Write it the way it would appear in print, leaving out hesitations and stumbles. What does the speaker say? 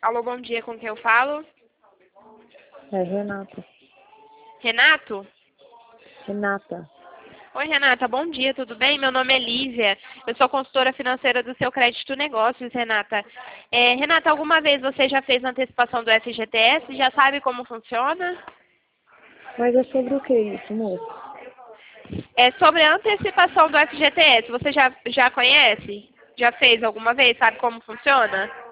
Alô, bom dia, com quem eu falo? É Renata. Renato? Renata. Oi, Renata, bom dia, tudo bem? Meu nome é Lízia, eu sou consultora financeira do Seu Crédito Negócios, Renata. Renata, alguma vez você já fez antecipação do FGTS? Já sabe como funciona? Mas é sobre o que isso, moço? É sobre a antecipação do FGTS, você já conhece? Já fez alguma vez? Sabe como funciona?